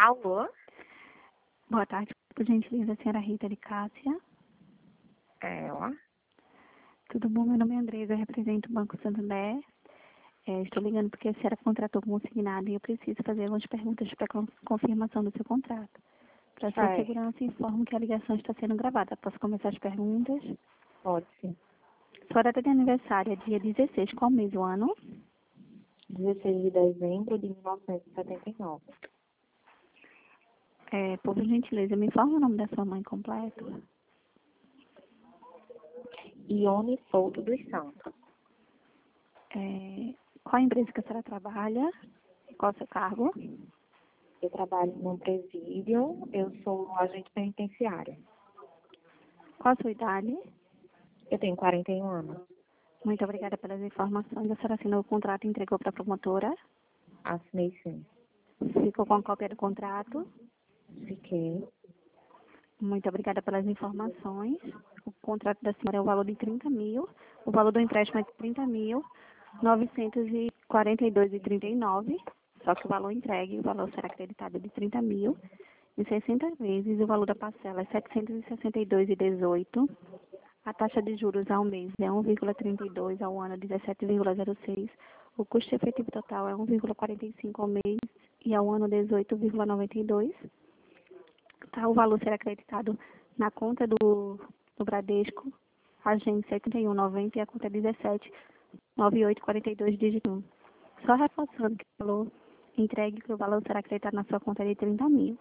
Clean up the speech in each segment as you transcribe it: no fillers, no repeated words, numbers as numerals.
Alô? Boa tarde, por gentileza, senhora Rita de Cássia. Ela? Tudo bom? Meu nome é Andresa, eu represento o Banco Santander. Estou ligando porque a senhora contratou como consignado e eu preciso fazer algumas perguntas para confirmação do seu contrato. Para sua Certo. segurança, informo que a ligação está sendo gravada. Posso começar as perguntas? Pode sim. Sua data de aniversário é dia 16, qual mês do ano? 16 de dezembro de 1979. Por gentileza, me informa o nome da sua mãe completo. Ione Souto dos Santos. Qual a empresa que a senhora trabalha? Qual o seu cargo? Eu trabalho num presídio, eu sou agente penitenciária. Qual a sua idade? Eu tenho 41 anos. Muito obrigada pelas informações. A senhora assinou o contrato e entregou para a promotora? Assinei sim. Ficou com a cópia do contrato? Fiquei. Muito obrigada pelas informações. O contrato da senhora é o valor de 30 mil. O valor do empréstimo é de 30.942,39. Só que o valor entregue, o valor será acreditado de 30 mil. Em 60 vezes, o valor da parcela é 762,18. A taxa de juros ao mês é 1,32, ao ano 17,06. O custo efetivo total é 1,45 ao mês e ao ano 18,92. Tá, o valor será acreditado na conta do Bradesco, agência 7190 e a conta é 179842, dígito 1. Só reforçando que o valor entregue, que o valor será acreditado na sua conta de 30 mil.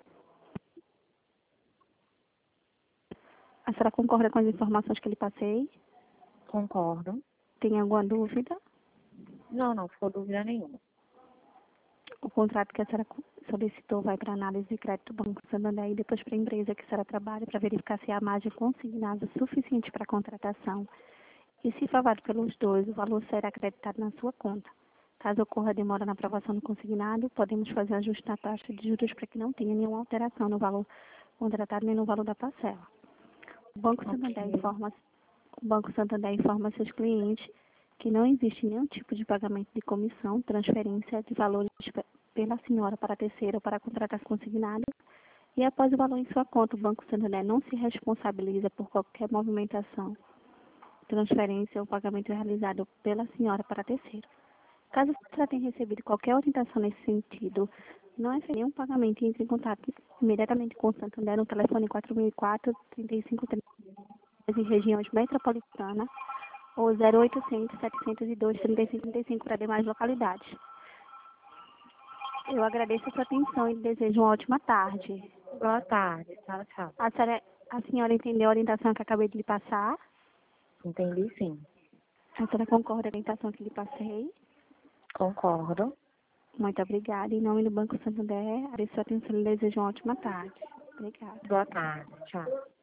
A senhora concorda com as informações que lhe passei? Concordo. Tem alguma dúvida? Não ficou dúvida nenhuma. O contrato que a senhora solicitou vai para análise de crédito do Banco Santander e depois para a empresa que a senhora trabalha para verificar se há margem consignada suficiente para a contratação. E se for válido pelos dois, o valor será acreditado na sua conta. Caso ocorra demora na aprovação do consignado, podemos fazer ajuste na taxa de juros para que não tenha nenhuma alteração no valor contratado nem no valor da parcela. O Banco Santander Ok. informa, o Banco Santander informa seus clientes que não existe nenhum tipo de pagamento de comissão, transferência de valores pela senhora para terceira ou para contratar consignado. E após o valor em sua conta, o Banco Santander não se responsabiliza por qualquer movimentação, transferência ou pagamento realizado pela senhora para terceiro. Caso a senhora tenha recebido qualquer orientação nesse sentido, não é feito nenhum pagamento e entre em contato imediatamente com o Santander no telefone 4004-3530 em regiões metropolitanas ou 0800-702-3535 para demais localidades. Eu agradeço a sua atenção e desejo uma ótima tarde. Boa tarde. Tchau. A senhora entendeu a orientação que acabei de lhe passar? Entendi sim. A senhora concorda com a orientação que lhe passei? Concordo. Muito obrigada. Em nome do Banco Santander, agradeço a sua atenção e desejo uma ótima tarde. Obrigada. Boa tarde. Tchau.